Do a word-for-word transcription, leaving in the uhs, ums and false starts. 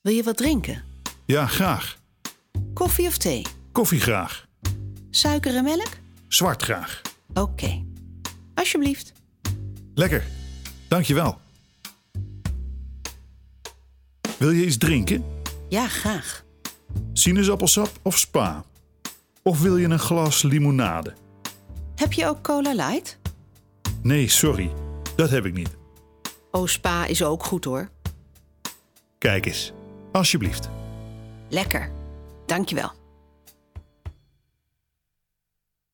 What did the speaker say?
Wil je wat drinken? Ja, graag. Koffie of thee? Koffie graag. Suiker en melk? Zwart graag. Oké. Okay. Alsjeblieft. Lekker. Dank je wel. Wil je iets drinken? Ja, graag. Sinaasappelsap of spa? Of wil je een glas limonade? Heb je ook Cola Light? Nee, sorry. Dat heb ik niet. Oh, spa is ook goed hoor. Kijk eens. Alsjeblieft. Lekker. Dank je wel.